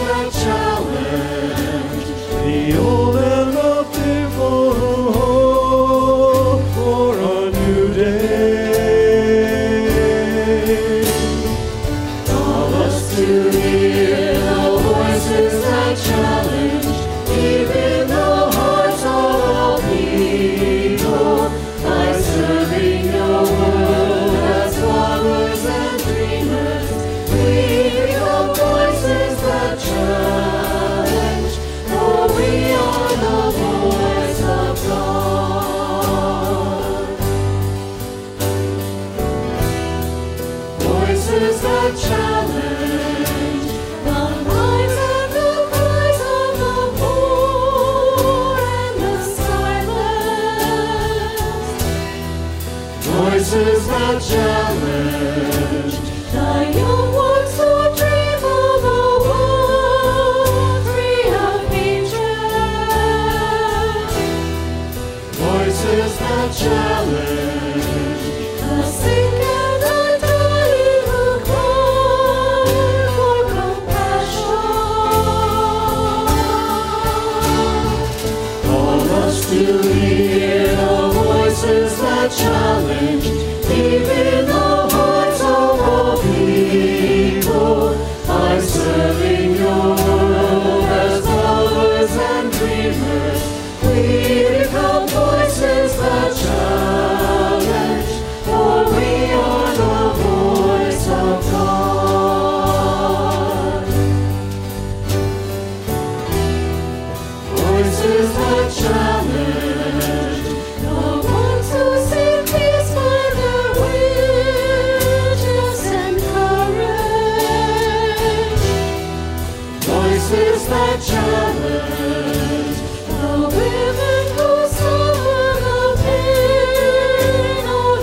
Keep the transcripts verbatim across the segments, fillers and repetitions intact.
that challenge the old and the fearful who hope for a new day. Call us to hear the voices that challenge deep in the hearts of all people. By serving your world as lovers and dreamers, we become voices that challenge, for we are the voice of God. Voices that challenge the minds and the cries of the poor and the silent. Voices that challenge the young ones who dream of a world free of hatred. Voices that challenge the sick and the dying who cry for compassion. Call us to hear the voices that challenge deep in the hearts of all people. By serving your world as lovers and dreamers, we become voices that challenge, for we are the voice of God. Voices that challenge the ones who seek peace by their witness and courage. Voices that challenge the women who suffer the pain of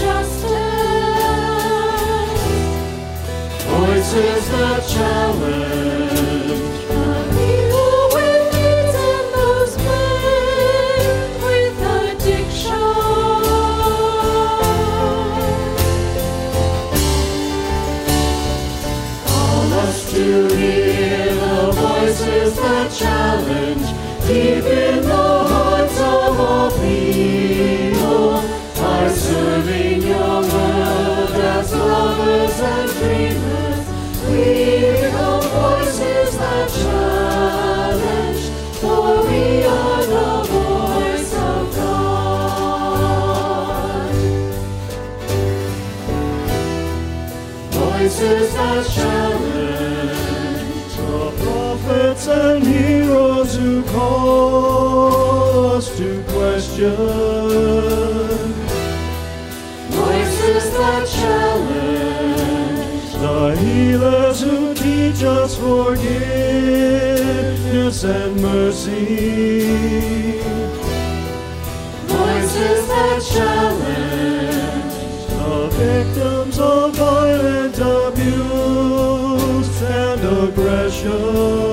injustice. Voices that challenge the people with needs and those plagued with addiction. Call us to hear the voices that challenge deep in the hearts of all people. By serving your world as lovers and dreamers, we become voices that challenge, for we are the voice of God. Voices that challenge The prophets and heroes who call us to question, voices that challenge the healers who teach us forgiveness and mercy, voices that challenge the victims of violent abuse and aggression.